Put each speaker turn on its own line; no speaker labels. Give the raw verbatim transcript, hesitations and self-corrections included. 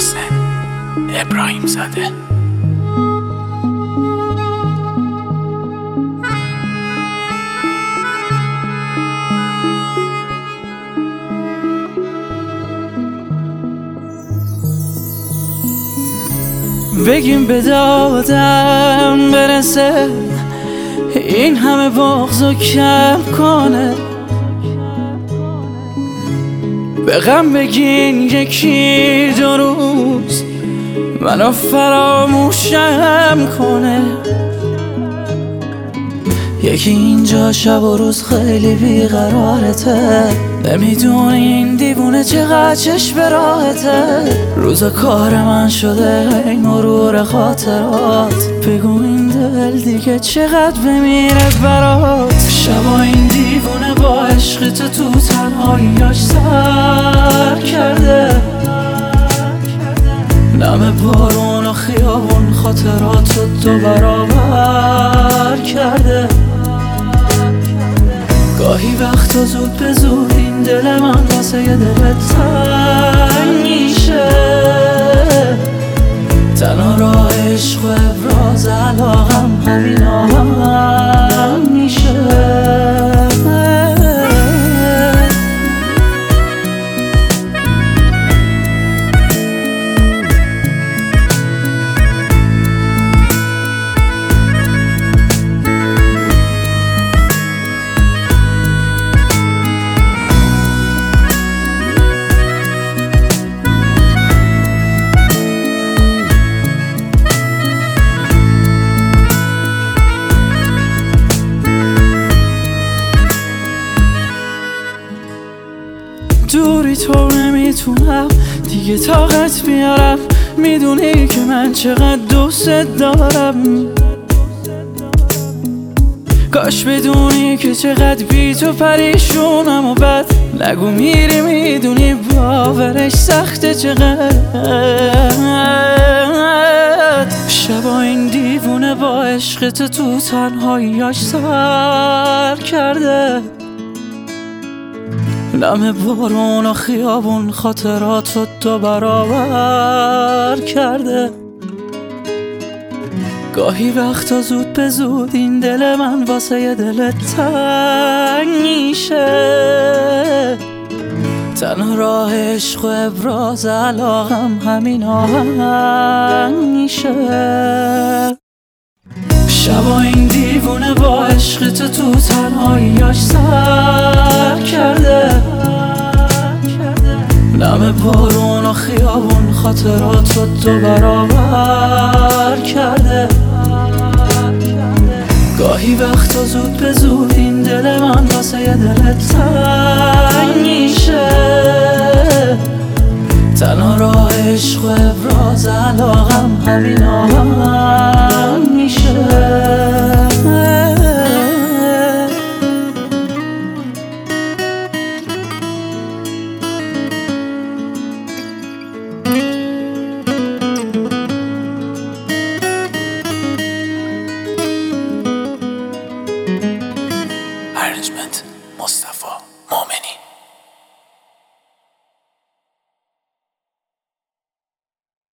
محسن ابراهیم زاده.
بگیم به دادم برسه، این همه بغضو کم کنه. به غم بگین یکی دو روز منو فراموشم کنه. یکی اینجا شب و روز خیلی بیقرارته، نمیدونی این دیوونه چقدر چشم به راحته. روز کار من شده ای مرور خاطرات، بگو این دل دیگه چقدر بمیره برات. شبا این دیوونه با عشق تو تو تنهاییاش سر کرده، نم بارون و خیابون خاطرات رو دو برابر کرده. گاهی وقتا زود به زود این دل من واسه یه دل تنگ میشه. تنها راه عشق و ابراز علاقم همین آهنگ میشه. دوری تو نمیتونم دیگه طاقت بیارم، میدونی که من چقدر دوست دارم. کاش بدونی که چقدر بی تو پریشونم و بد نگو میری، میدونی باورش سخته چقدر. شبا این دیوونه با عشق تو تو تنهاییاش سر کرده، نم بارون و خیابون خاطرات رو دو برابر کرده. گاهی وقتا زود به زود این دل من واسه یه دل تنگ میشه. تنها راه عشق و ابراز علاقم همین آهنگ میشه. شبا این دیوونه با عشق تو تو تنهاییاش سر کرده، نم بارون و خیابون خاطرات رو دو برابر کرده. گاهی وقتا زود به زود این دل من واسه یه دل تنگ میشه. تنها راه عشق و ابراز علاقم همین آهنگ میشه.